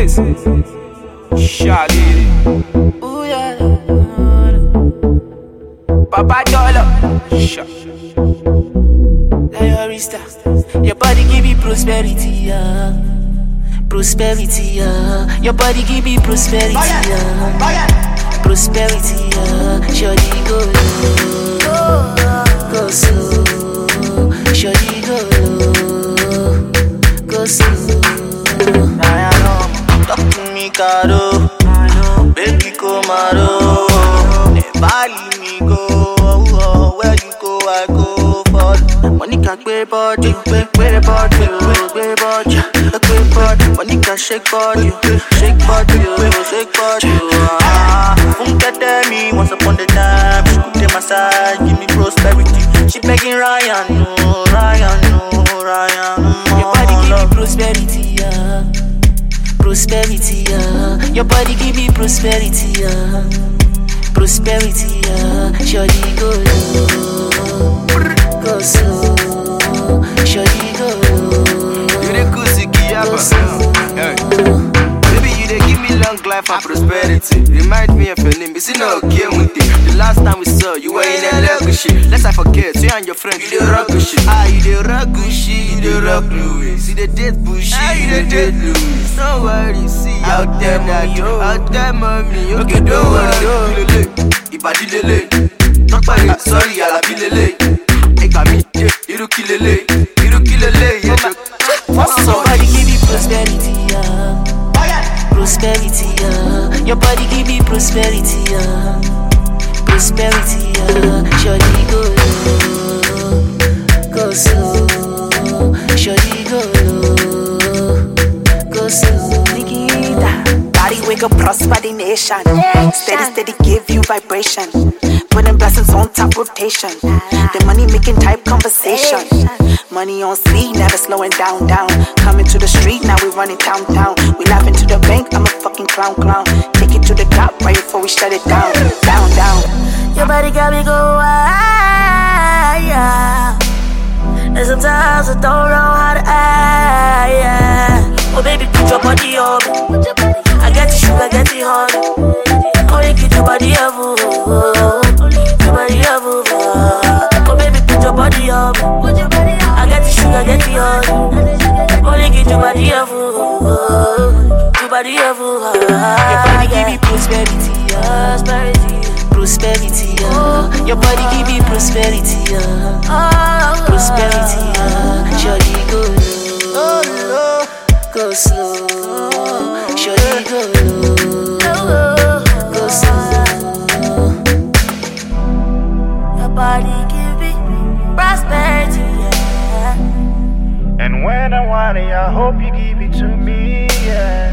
face. Shaggy. Ooh yeah. Papa Dollar. Your body give me prosperity, yeah. Prosperity, yeah. Your body give me prosperity, yeah. Prosperity, yeah. Shorty go low, go slow. Shorty go low, go slow. I know, talk to me, caro. Baby, come out. Never leave me go. Where you go, I go follow. Money can pay body, pay body, pay body, pay body. Money can shake body, shake body, shake body. Funke tell me once upon the time she could take my side, give me prosperity. She begging Ryan, no, Ryan, no, Ryan. Your body give me prosperity, yeah. Prosperity, yeah. Your body give me prosperity, yeah. Prosperity, yeah. Shorty go low, go slow. Shorty go low, You the kusi go slow. Baby, you dey give me long life and prosperity. Remind me of your name, is it not okay with it? The last time we saw you were in a level shit. Let's I forget, you and your friend, you dey rock good shit. You dey rock good shit, you dey rock Louis. You dey date bullshit, you dey date Louis. Don't worry, see out there, mommy. Okay, don't worry, Ibadi lele. Talk about it, sorry, Alabi lele. Egami, Iruki lele. Somebody give me prosperity, yeah. Prosperity, yeah. Your body give me prosperity, yeah. Prosperity, yeah. Shorty go low, go slow. Shorty go low, go slow. Nikita, body wake up, prosper the nation. Steady, give you vibration. Putting blessings on top rotation. The money making type conversation. Money on speed, never slowing down. Coming to the street, now we running town. We laughing to the bank, I'm a fucking clown. Take it to the top right before we shut it down. Your body got me go high, yeah. And sometimes I don't know how to act, yeah. Oh baby, put your body on me. I get the sugar, get the honey. Oh, you get your body up, your body up, oh baby, put your body on me. I get the sugar, get the honey. Oh, you get your body up, your body up, Your body give me prosperity, yeah. Prosperity, yeah. Your body give me prosperity, yeah. Prosperity, yeah. Shorty go low, go slow. Shorty go low, go slow. Your body give me prosperity, yeah. And when I want it, I hope you give it to me, yeah.